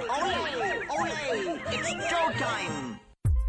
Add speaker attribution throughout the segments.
Speaker 1: Ole! Ole! It's Joe time!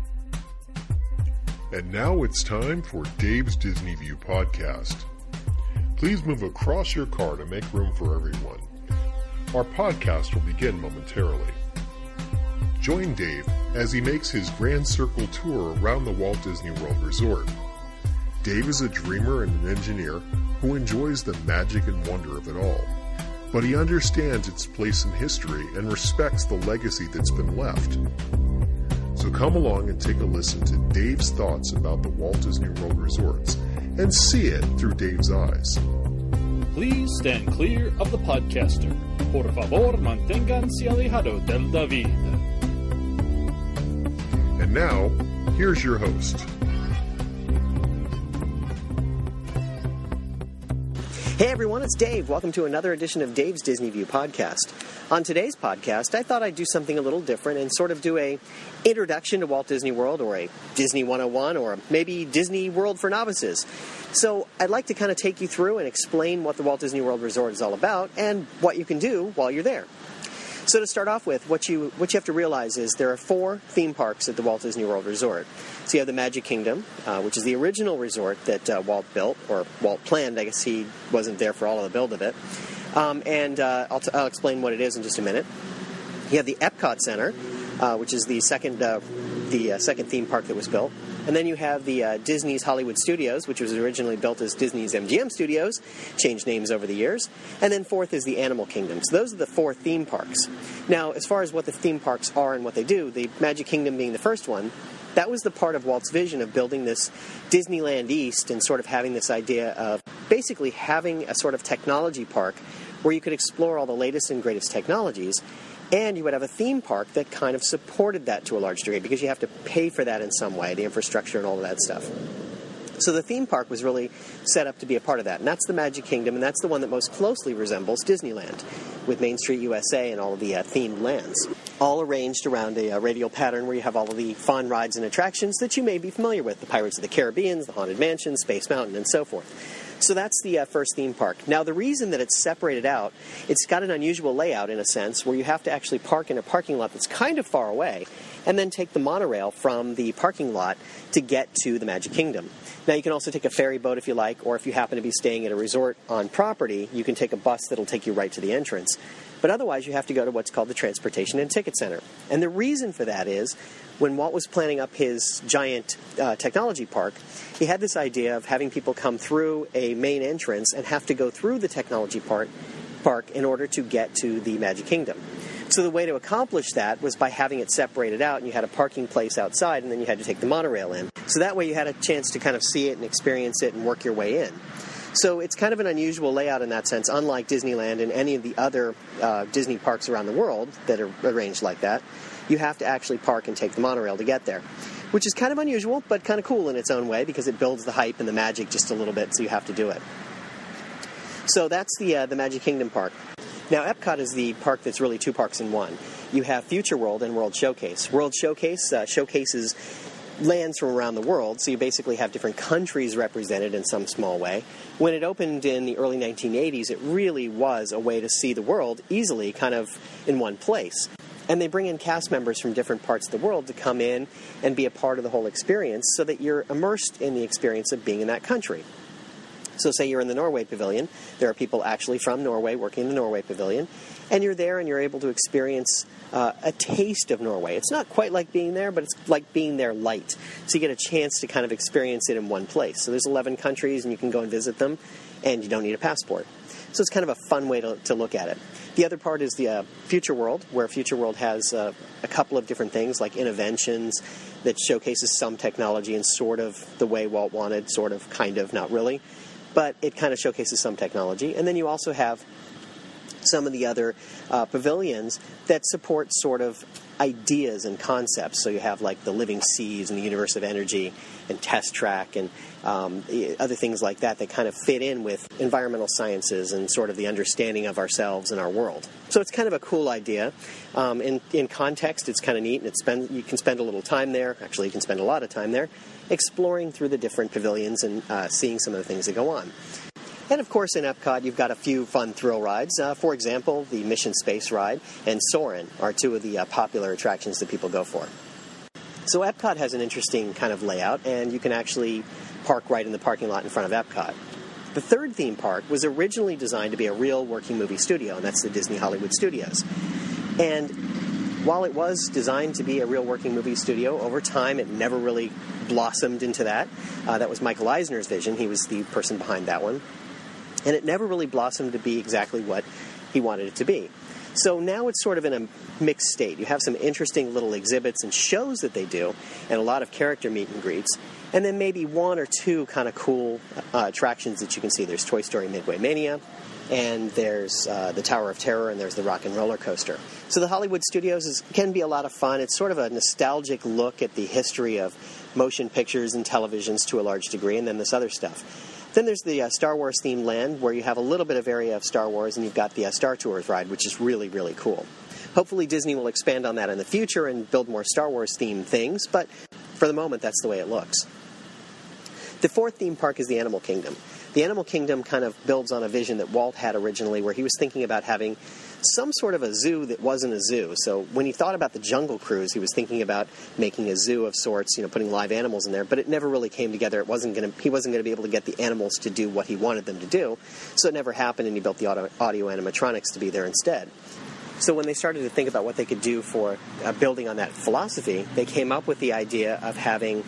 Speaker 2: And now it's time for Dave's Disney View podcast. Please move across your car to make room for everyone. Our podcast will begin momentarily. Join Dave as he makes his Grand Circle tour around the Walt Disney World Resort. Dave is a dreamer and an engineer who enjoys the magic and wonder of it all, but he understands its place in history and respects the legacy that's been left. So come along and take a listen to Dave's thoughts about the Walt Disney World Resorts and see it through Dave's eyes.
Speaker 3: Please stand clear of the podcaster. Por favor, manténganse alejado del David.
Speaker 2: And now, here's your host.
Speaker 4: Hey everyone, it's Dave. Welcome to another edition of Dave's Disney View podcast. On today's podcast, I thought I'd do something a little different and sort of do a introduction to Walt Disney World, or a Disney 101, or maybe Disney World for novices. So I'd like to kind of take you through and explain what the Walt Disney World Resort is all about and what you can do while you're there. So to start off with, what you have to realize is there are 4 theme parks at the Walt Disney World Resort. So you have the Magic Kingdom, which is the original resort that Walt built, or Walt planned. I guess he wasn't there for all of the build of it. I'll explain what it is in just a minute. You have the Epcot Center, which is the second theme park that was built. And then you have the Disney's Hollywood Studios, which was originally built as Disney's MGM Studios, changed names over the years. And then fourth is the Animal Kingdom. So those are the 4 theme parks. Now, as far as what the theme parks are and what they do, the Magic Kingdom being the first one, that was the part of Walt's vision of building this Disneyland East and sort of having this idea of basically having a sort of technology park where you could explore all the latest and greatest technologies. And you would have a theme park that kind of supported that to a large degree, because you have to pay for that in some way, the infrastructure and all of that stuff. So the theme park was really set up to be a part of that. And that's the Magic Kingdom, and that's the one that most closely resembles Disneyland, with Main Street USA and all of the themed lands, all arranged around a radial pattern where you have all of the fun rides and attractions that you may be familiar with, the Pirates of the Caribbean, the Haunted Mansion, Space Mountain, and so forth. So that's the first theme park. Now, the reason that it's separated out, it's got an unusual layout in a sense, where you have to actually park in a parking lot that's kind of far away, and then take the monorail from the parking lot to get to the Magic Kingdom. Now, you can also take a ferry boat if you like, or if you happen to be staying at a resort on property, you can take a bus that'll take you right to the entrance. But otherwise, you have to go to what's called the Transportation and Ticket Center. And the reason for that is, when Walt was planning up his giant technology park, he had this idea of having people come through a main entrance and have to go through the technology park in order to get to the Magic Kingdom. So the way to accomplish that was by having it separated out, and you had a parking place outside, and then you had to take the monorail in. So that way you had a chance to kind of see it and experience it and work your way in. So it's kind of an unusual layout in that sense, unlike Disneyland and any of the other Disney parks around the world that are arranged like that. You have to actually park and take the monorail to get there, which is kind of unusual, but kind of cool in its own way, because it builds the hype and the magic just a little bit, so you have to do it. So that's the Magic Kingdom park. Now, Epcot is the park that's really 2 parks in one. You have Future World and World Showcase. World Showcase showcases lands from around the world, so you basically have different countries represented in some small way. When it opened in the early 1980s, it really was a way to see the world easily, kind of in one place. And they bring in cast members from different parts of the world to come in and be a part of the whole experience, so that you're immersed in the experience of being in that country. So say you're in the Norway Pavilion. There are people actually from Norway working in the Norway Pavilion. And you're there and you're able to experience a taste of Norway. It's not quite like being there, but it's like being there light. So you get a chance to kind of experience it in one place. So there's 11 countries, and you can go and visit them, and you don't need a passport. So it's kind of a fun way to look at it. The other part is the Future World, where Future World has a couple of different things, like Innoventions, that showcases some technology in sort of the way Walt wanted, sort of, kind of, not really. But it kind of showcases some technology. And then you also have some of the other pavilions that support sort of ideas and concepts. So you have like the Living Seas and the Universe of Energy and Test Track and other things like that that kind of fit in with environmental sciences and sort of the understanding of ourselves and our world. So it's kind of a cool idea. In context, it's kind of neat, and you can spend a little time there. Actually, you can spend a lot of time there exploring through the different pavilions and seeing some of the things that go on. And of course, in Epcot, you've got a few fun thrill rides. For example, the Mission Space Ride and Soarin' are two of the popular attractions that people go for. So Epcot has an interesting kind of layout, and you can actually park right in the parking lot in front of Epcot. The third theme park was originally designed to be a real working movie studio, and that's the Disney Hollywood Studios. And while it was designed to be a real working movie studio, over time it never really blossomed into that. That was Michael Eisner's vision. He was the person behind that one. And it never really blossomed to be exactly what he wanted it to be. So now it's sort of in a mixed state. You have some interesting little exhibits and shows that they do, and a lot of character meet and greets, and then maybe one or two kind of cool attractions that you can see. There's Toy Story Midway Mania, and there's the Tower of Terror, and there's the Rock and Roller Coaster. So the Hollywood Studios can be a lot of fun. It's sort of a nostalgic look at the history of motion pictures and televisions to a large degree, and then this other stuff. Then there's the Star Wars themed land, where you have a little bit of area of Star Wars, and you've got the Star Tours ride, which is really, really cool. Hopefully Disney will expand on that in the future and build more Star Wars themed things, but for the moment that's the way it looks. The fourth theme park is the Animal Kingdom. The Animal Kingdom kind of builds on a vision that Walt had originally, where he was thinking about having some sort of a zoo that wasn't a zoo. So when he thought about the Jungle Cruise, he was thinking about making a zoo of sorts, putting live animals in there, but it never really came together. He wasn't going to be able to get the animals to do what he wanted them to do, so it never happened, and he built the audio animatronics to be there instead. So when they started to think about what they could do for building on that philosophy, they came up with the idea of having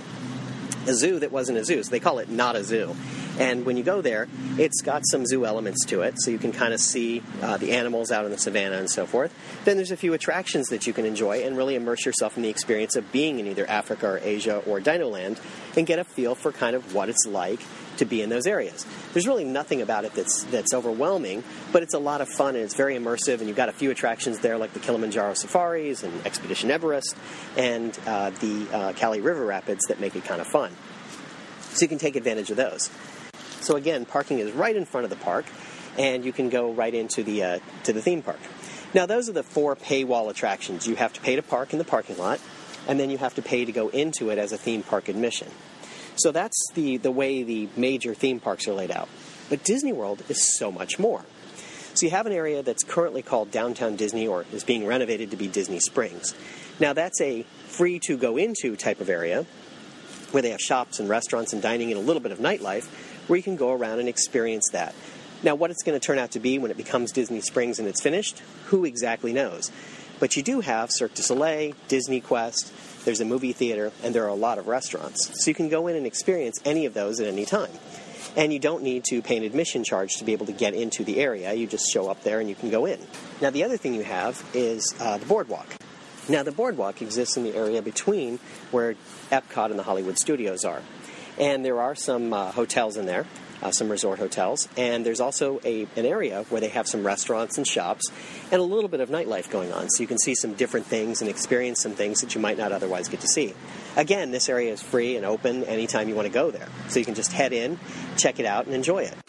Speaker 4: a zoo that wasn't a zoo. So they call it Not a Zoo. And when you go there, it's got some zoo elements to it, so you can kind of see the animals out in the savannah and so forth. Then there's a few attractions that you can enjoy and really immerse yourself in the experience of being in either Africa or Asia or Dinoland and get a feel for kind of what it's like to be in those areas. There's really nothing about it that's overwhelming, but it's a lot of fun and it's very immersive, and you've got a few attractions there like the Kilimanjaro Safaris and Expedition Everest and the Cali River Rapids that make it kind of fun. So you can take advantage of those. So again, parking is right in front of the park, and you can go right into the theme park. Now, those are the 4 paywall attractions. You have to pay to park in the parking lot, and then you have to pay to go into it as a theme park admission. So that's the way the major theme parks are laid out. But Disney World is so much more. So you have an area that's currently called Downtown Disney, or is being renovated to be Disney Springs. Now, that's a free-to-go-into type of area, where they have shops and restaurants and dining and a little bit of nightlife, where you can go around and experience that. Now, what it's going to turn out to be when it becomes Disney Springs and it's finished, who exactly knows? But you do have Cirque du Soleil, Disney Quest, there's a movie theater, and there are a lot of restaurants. So you can go in and experience any of those at any time. And you don't need to pay an admission charge to be able to get into the area. You just show up there and you can go in. Now, the other thing you have is the boardwalk. Now, the boardwalk exists in the area between where Epcot and the Hollywood Studios are. And there are some hotels in there, some resort hotels, and there's also an area where they have some restaurants and shops and a little bit of nightlife going on, so you can see some different things and experience some things that you might not otherwise get to see. Again, this area is free and open anytime you want to go there, so you can just head in, check it out, and enjoy it.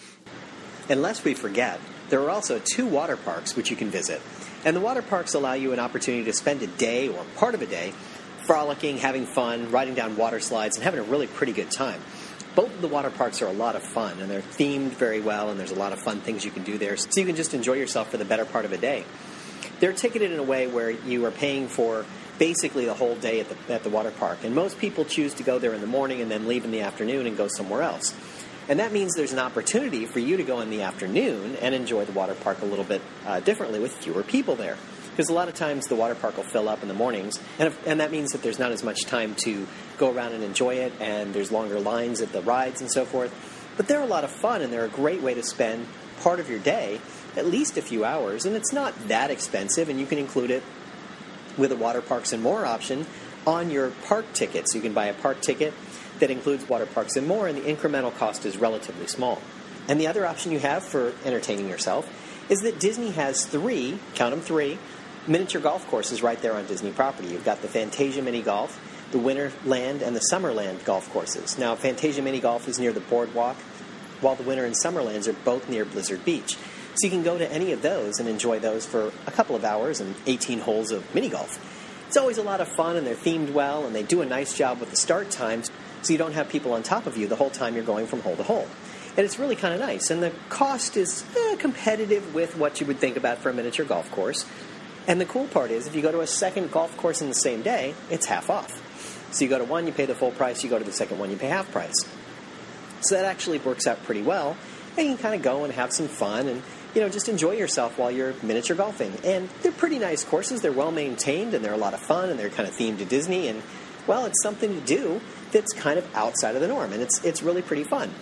Speaker 4: And lest we forget, there are also 2 water parks which you can visit, and the water parks allow you an opportunity to spend a day or part of a day frolicking, having fun, riding down water slides, and having a really pretty good time. Both of the water parks are a lot of fun, and they're themed very well, and there's a lot of fun things you can do there, so you can just enjoy yourself for the better part of a day. They're ticketed in a way where you are paying for basically the whole day at the water park, and most people choose to go there in the morning and then leave in the afternoon and go somewhere else. And that means there's an opportunity for you to go in the afternoon and enjoy the water park a little bit differently with fewer people there. Because a lot of times the water park will fill up in the mornings, and that means that there's not as much time to go around and enjoy it, and there's longer lines at the rides and so forth. But they're a lot of fun, and they're a great way to spend part of your day, at least a few hours, and it's not that expensive, and you can include it with a Water Parks and More option on your park ticket. So you can buy a park ticket that includes Water Parks and More, and the incremental cost is relatively small. And the other option you have for entertaining yourself is that Disney has 3, count them 3, miniature golf courses right there on Disney property. You've got the Fantasia Mini Golf, the Winterland, and the Summerland golf courses. Now, Fantasia Mini Golf is near the boardwalk, while the Winter and Summerlands are both near Blizzard Beach. So you can go to any of those and enjoy those for a couple of hours and 18 holes of mini golf. It's always a lot of fun, and they're themed well, and they do a nice job with the start times, so you don't have people on top of you the whole time you're going from hole to hole. And it's really kind of nice. And the cost is competitive with what you would think about for a miniature golf course. And the cool part is, if you go to a second golf course in the same day, it's half off. So you go to one, you pay the full price. You go to the second one, you pay half price. So that actually works out pretty well. And you can kind of go and have some fun and, just enjoy yourself while you're miniature golfing. And they're pretty nice courses. They're well maintained, and they're a lot of fun, and they're kind of themed to Disney. And, well, it's something to do that's kind of outside of the norm, and it's really pretty fun.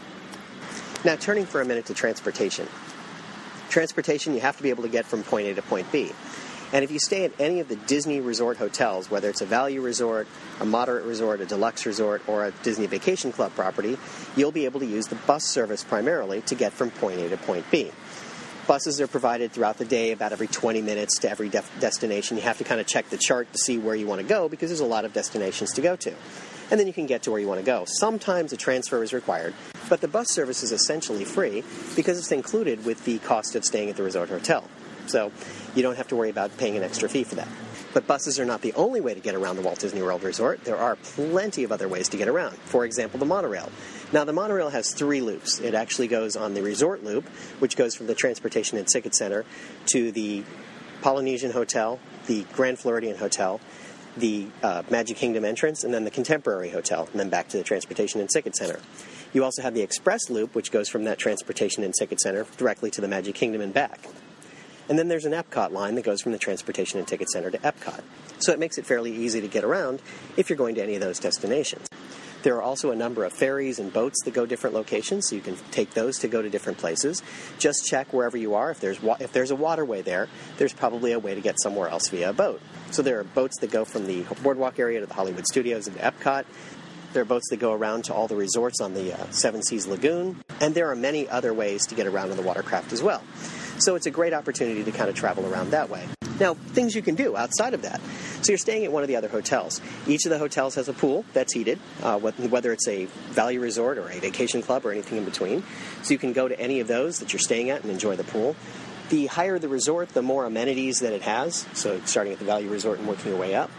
Speaker 4: Now, turning for a minute to transportation. Transportation, you have to be able to get from point A to point B. And if you stay at any of the Disney resort hotels, whether it's a value resort, a moderate resort, a deluxe resort, or a Disney Vacation Club property, you'll be able to use the bus service primarily to get from point A to point B. Buses are provided throughout the day, about every 20 minutes to every destination. You have to kind of check the chart to see where you want to go, because there's a lot of destinations to go to. And then you can get to where you want to go. Sometimes a transfer is required, but the bus service is essentially free because it's included with the cost of staying at the resort hotel. So you don't have to worry about paying an extra fee for that. But buses are not the only way to get around the Walt Disney World Resort. There are plenty of other ways to get around. For example, the monorail. Now, the monorail has 3 loops. It actually goes on the resort loop, which goes from the Transportation and Ticket Center to the Polynesian Hotel, the Grand Floridian Hotel, the Magic Kingdom entrance, and then the Contemporary Hotel, and then back to the Transportation and Ticket Center. You also have the Express Loop, which goes from that Transportation and Ticket Center directly to the Magic Kingdom and back. And then there's an Epcot line that goes from the Transportation and Ticket Center to Epcot. So it makes it fairly easy to get around if you're going to any of those destinations. There are also a number of ferries and boats that go different locations, so you can take those to go to different places. Just check wherever you are. If there's a waterway there, there's probably a way to get somewhere else via a boat. So there are boats that go from the boardwalk area to the Hollywood Studios and to Epcot. There are boats that go around to all the resorts on the Seven Seas Lagoon. And there are many other ways to get around on the watercraft as well. So it's a great opportunity to kind of travel around that way. Now, things you can do outside of that. So you're staying at one of the other hotels. Each of the hotels has a pool that's heated, whether it's a value resort or a vacation club or anything in between. So you can go to any of those that you're staying at and enjoy the pool. The higher the resort, the more amenities that it has. So starting at the value resort and working your way up.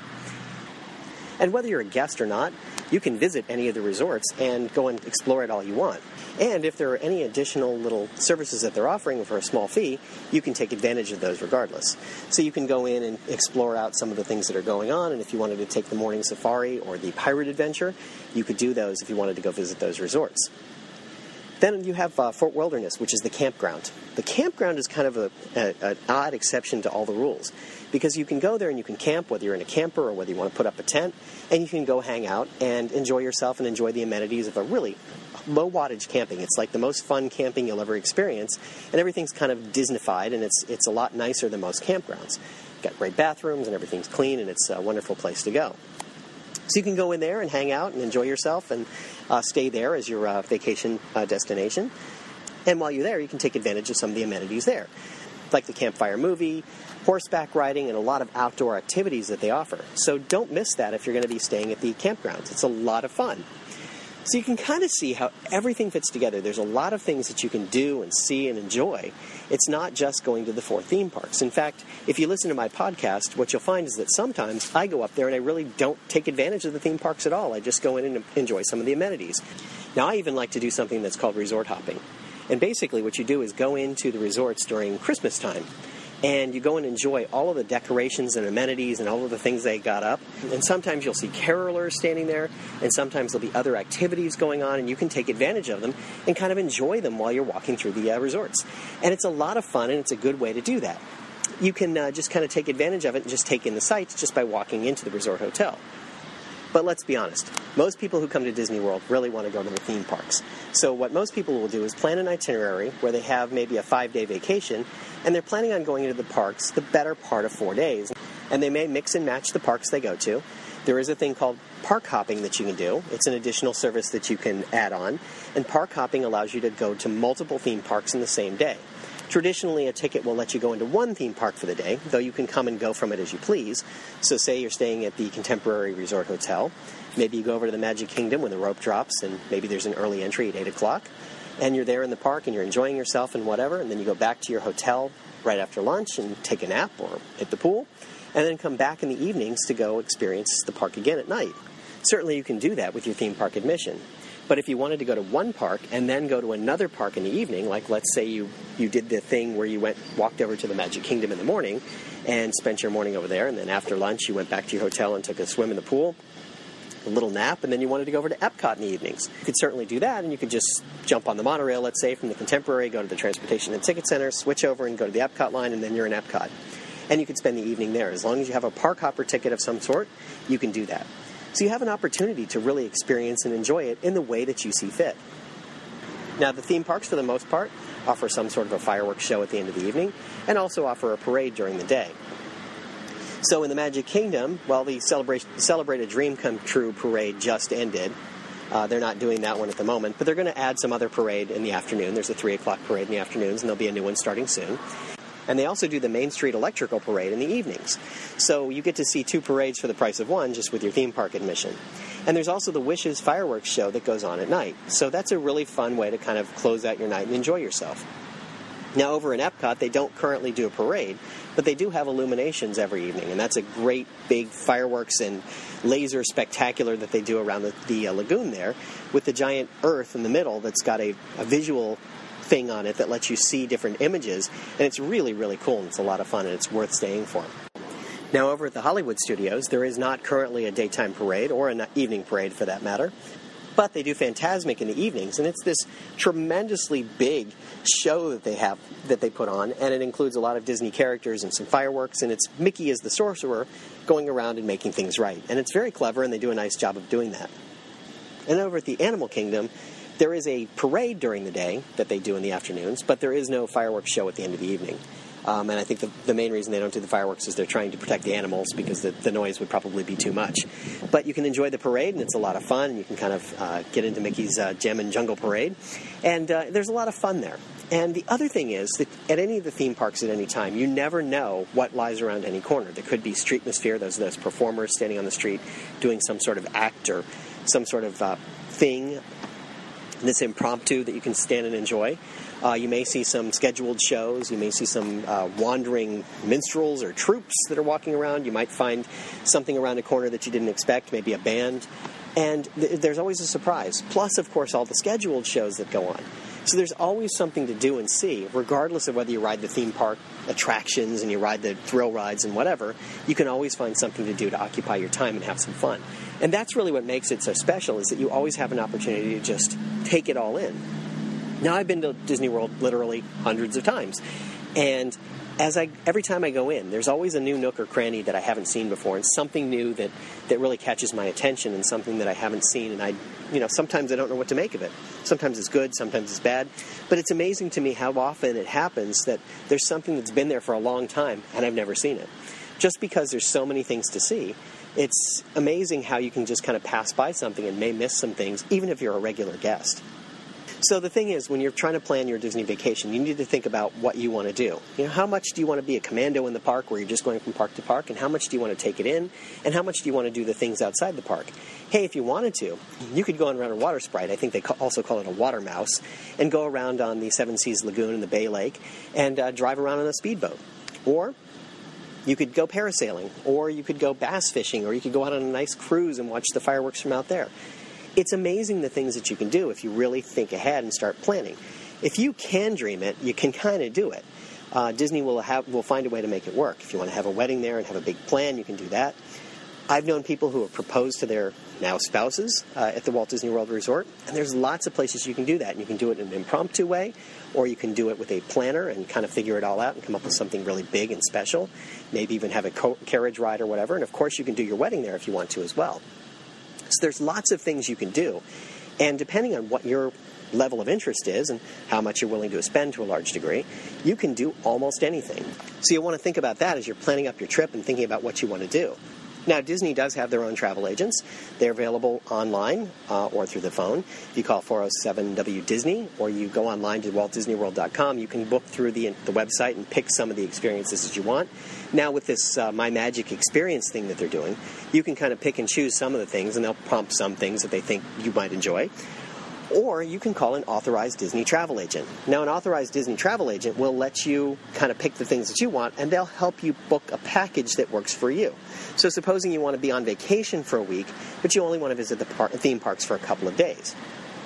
Speaker 4: And whether you're a guest or not, you can visit any of the resorts and go and explore it all you want. And if there are any additional little services that they're offering for a small fee, you can take advantage of those regardless. So you can go in and explore out some of the things that are going on, and if you wanted to take the morning safari or the pirate adventure, you could do those if you wanted to go visit those resorts. Then you have Fort Wilderness, which is the campground. The campground is kind of an odd exception to all the rules, because you can go there and you can camp, whether you're in a camper or whether you want to put up a tent, and you can go hang out and enjoy yourself and enjoy the amenities of a really low-wattage camping. It's like the most fun camping you'll ever experience, and everything's kind of Disneyfied, and it's a lot nicer than most campgrounds. Got great bathrooms, and everything's clean, and it's a wonderful place to go. So you can go in there and hang out and enjoy yourself and stay there as your vacation destination. And while you're there, you can take advantage of some of the amenities there, like the campfire movie, horseback riding, and a lot of outdoor activities that they offer. So don't miss that if you're going to be staying at the campgrounds. It's a lot of fun. So you can kind of see how everything fits together. There's a lot of things that you can do and see and enjoy. It's not just going to the 4 theme parks. In fact, if you listen to my podcast, what you'll find is that sometimes I go up there and I really don't take advantage of the theme parks at all. I just go in and enjoy some of the amenities. Now, I even like to do something that's called resort hopping. And basically what you do is go into the resorts during Christmas time. And you go and enjoy all of the decorations and amenities and all of the things they got up. And sometimes you'll see carolers standing there, and sometimes there'll be other activities going on, and you can take advantage of them and kind of enjoy them while you're walking through the resorts. And it's a lot of fun, and it's a good way to do that. You can just kind of take advantage of it and just take in the sights just by walking into the resort hotel. But let's be honest, most people who come to Disney World really want to go to the theme parks. So what most people will do is plan an itinerary where they have maybe a 5-day vacation, and they're planning on going into the parks the better part of 4 days. And they may mix and match the parks they go to. There is a thing called park hopping that you can do. It's an additional service that you can add on. And park hopping allows you to go to multiple theme parks in the same day. Traditionally, a ticket will let you go into one theme park for the day, though you can come and go from it as you please. So say you're staying at the Contemporary Resort Hotel. Maybe you go over to the Magic Kingdom when the rope drops, and maybe there's an early entry at 8 o'clock. And you're there in the park, and you're enjoying yourself and whatever, and then you go back to your hotel right after lunch and take a nap or hit the pool, and then come back in the evenings to go experience the park again at night. Certainly you can do that with your theme park admission. But if you wanted to go to one park and then go to another park in the evening, like let's say you did the thing where you walked over to the Magic Kingdom in the morning and spent your morning over there, and then after lunch you went back to your hotel and took a swim in the pool, a little nap, and then you wanted to go over to Epcot in the evenings. You could certainly do that, and you could just jump on the monorail, let's say, from the Contemporary, go to the Transportation and Ticket Center, switch over and go to the Epcot line, and then you're in Epcot. And you could spend the evening there. As long as you have a park hopper ticket of some sort, you can do that. So you have an opportunity to really experience and enjoy it in the way that you see fit. Now, the theme parks, for the most part, offer some sort of a fireworks show at the end of the evening, and also offer a parade during the day. So in the Magic Kingdom, well, the Celebrate a Dream Come True parade just ended. They're not doing that one at the moment, but they're going to add some other parade in the afternoon. There's a 3 o'clock parade in the afternoons, and there'll be a new one starting soon. And they also do the Main Street Electrical Parade in the evenings. So you get to see 2 parades for the price of one just with your theme park admission. And there's also the Wishes fireworks show that goes on at night. So that's a really fun way to kind of close out your night and enjoy yourself. Now, over in Epcot, they don't currently do a parade, but they do have illuminations every evening, and that's a great big fireworks and laser spectacular that they do around the lagoon there, with the giant earth in the middle that's got a visual thing on it that lets you see different images, and it's really, really cool, and it's a lot of fun, and it's worth staying for. Now, over at the Hollywood Studios, there is not currently a daytime parade, or an evening parade for that matter, but they do Fantasmic in the evenings, and it's this tremendously big show that they put on, and it includes a lot of Disney characters and some fireworks, and it's Mickey as the sorcerer going around and making things right. And it's very clever, and they do a nice job of doing that. And over at the Animal Kingdom, there is a parade during the day that they do in the afternoons, but there is no fireworks show at the end of the evening. And I think the main reason they don't do the fireworks is they're trying to protect the animals because the noise would probably be too much. But you can enjoy the parade, and it's a lot of fun. You can kind of get into Mickey's Gem and Jungle Parade. And there's a lot of fun there. And the other thing is that at any of the theme parks at any time, you never know what lies around any corner. There could be Streetmosphere, those performers standing on the street doing some sort of act or some sort of thing that's impromptu that you can stand and enjoy. You may see some scheduled shows. You may see some wandering minstrels or troops that are walking around. You might find something around a corner that you didn't expect, maybe a band. And there's always a surprise. Plus, of course, all the scheduled shows that go on. So there's always something to do and see, regardless of whether you ride the theme park attractions and you ride the thrill rides and whatever. You can always find something to do to occupy your time and have some fun. And that's really what makes it so special, is that you always have an opportunity to just take it all in. Now, I've been to Disney World literally hundreds of times, and every time I go in, there's always a new nook or cranny that I haven't seen before, and something new that really catches my attention, and something that I haven't seen, and sometimes I don't know what to make of it. Sometimes it's good, sometimes it's bad, but it's amazing to me how often it happens that there's something that's been there for a long time, and I've never seen it. Just because there's so many things to see, it's amazing how you can just kind of pass by something and may miss some things, even if you're a regular guest. So the thing is, when you're trying to plan your Disney vacation, you need to think about what you want to do. How much do you want to be a commando in the park where you're just going from park to park, and how much do you want to take it in, and how much do you want to do the things outside the park? Hey, if you wanted to, you could go and run a water sprite. I think they also call it a water mouse, and go around on the Seven Seas Lagoon and the Bay Lake and drive around on a speedboat. Or you could go parasailing, or you could go bass fishing, or you could go out on a nice cruise and watch the fireworks from out there. It's amazing the things that you can do if you really think ahead and start planning. If you can dream it, you can kind of do it. Disney will find a way to make it work. If you want to have a wedding there and have a big plan, you can do that. I've known people who have proposed to their now spouses at the Walt Disney World Resort, and there's lots of places you can do that. And you can do it in an impromptu way, or you can do it with a planner and kind of figure it all out and come up with something really big and special, maybe even have a carriage ride or whatever. And, of course, you can do your wedding there if you want to as well. So there's lots of things you can do, and depending on what your level of interest is and how much you're willing to spend to a large degree, you can do almost anything. So you want to think about that as you're planning up your trip and thinking about what you want to do. Now, Disney does have their own travel agents. They're available online or through the phone. If you call 407-WDisney or you go online to WaltDisneyWorld.com, you can book through the website and pick some of the experiences that you want. Now, with this My Magic Experience thing that they're doing, you can kind of pick and choose some of the things, and they'll prompt some things that they think you might enjoy. Or you can call an authorized Disney travel agent. Now, an authorized Disney travel agent will let you kind of pick the things that you want, and they'll help you book a package that works for you. So supposing you want to be on vacation for a week, but you only want to visit the theme parks for a couple of days.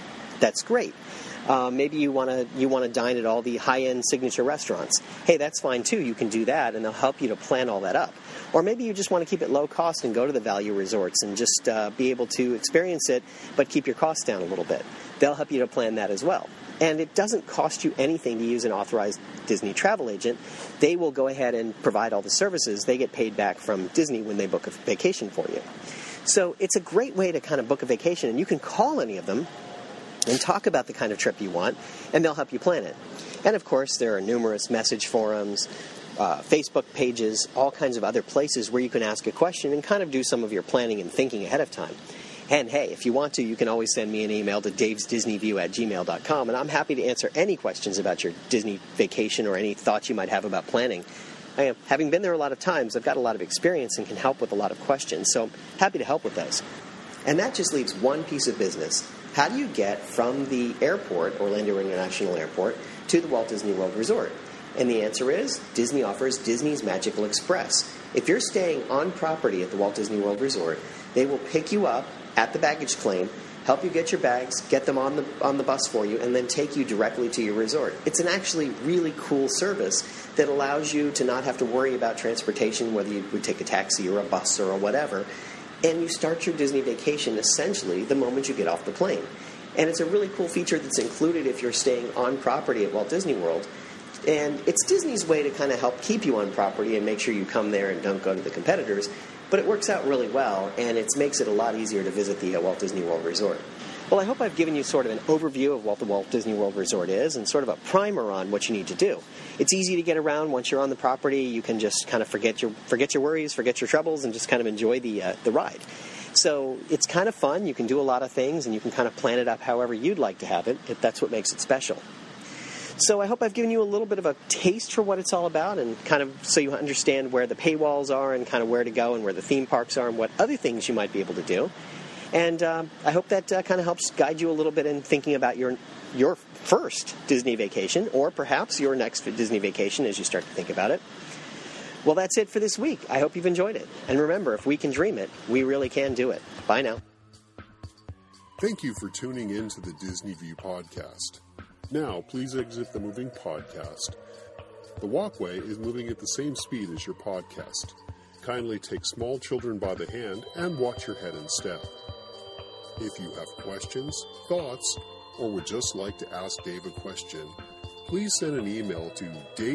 Speaker 4: That's great. Maybe you want to dine at all the high-end signature restaurants. Hey, that's fine too. You can do that, and they'll help you to plan all that up. Or maybe you just want to keep it low cost and go to the value resorts and just be able to experience it, but keep your costs down a little bit. They'll help you to plan that as well. And it doesn't cost you anything to use an authorized Disney travel agent. They will go ahead and provide all the services. They get paid back from Disney when they book a vacation for you. So it's a great way to kind of book a vacation, and you can call any of them and talk about the kind of trip you want, and they'll help you plan it. And of course, there are numerous message forums, Facebook pages, all kinds of other places where you can ask a question and kind of do some of your planning and thinking ahead of time. And hey, if you want to, you can always send me an email to davesdisneyview@gmail.com, and I'm happy to answer any questions about your Disney vacation or any thoughts you might have about planning. Having been there a lot of times, I've got a lot of experience and can help with a lot of questions, so happy to help with those. And that just leaves one piece of business. How do you get from the airport, Orlando International Airport, to the Walt Disney World Resort? And the answer is Disney offers Disney's Magical Express. If you're staying on property at the Walt Disney World Resort, they will pick you up at the baggage claim, help you get your bags, get them on the bus for you, and then take you directly to your resort. It's an actually really cool service that allows you to not have to worry about transportation, whether you would take a taxi or a bus or whatever, and you start your Disney vacation essentially the moment you get off the plane. And it's a really cool feature that's included if you're staying on property at Walt Disney World. And it's Disney's way to kind of help keep you on property and make sure you come there and don't go to the competitors. But it works out really well, and it makes it a lot easier to visit the Walt Disney World Resort. Well, I hope I've given you sort of an overview of what the Walt Disney World Resort is and sort of a primer on what you need to do. It's easy to get around once you're on the property. You can just kind of forget your worries, forget your troubles, and just kind of enjoy the ride. So it's kind of fun. You can do a lot of things, and you can kind of plan it up however you'd like to have it, if that's what makes it special. So I hope I've given you a little bit of a taste for what it's all about, and kind of so you understand where the paywalls are and kind of where to go and where the theme parks are and what other things you might be able to do. And I hope that kind of helps guide you a little bit in thinking about your first Disney vacation, or perhaps your next Disney vacation as you start to think about it. Well, that's it for this week. I hope you've enjoyed it. And remember, if we can dream it, we really can do it. Bye now.
Speaker 2: Thank you for tuning in to the Disney View podcast. Now, please exit the moving podcast. The walkway is moving at the same speed as your podcast. Kindly take small children by the hand and watch your head and step. If you have questions, thoughts, or would just like to ask Dave a question, please send an email to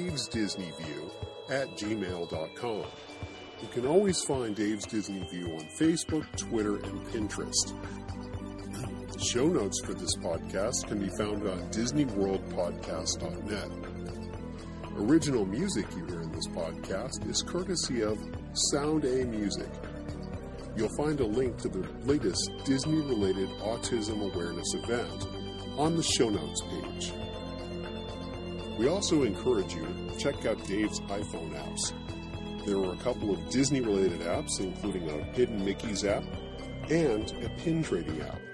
Speaker 2: davesdisneyview@gmail.com. You can always find Dave's Disney View on Facebook, Twitter, and Pinterest. Show notes for this podcast can be found on DisneyWorldPodcast.net. Original music you hear in this podcast is courtesy of Sound A Music. You'll find a link to the latest Disney-related autism awareness event on the show notes page. We also encourage you to check out Dave's iPhone apps. There are a couple of Disney-related apps, including a Hidden Mickey's app and a pin trading app.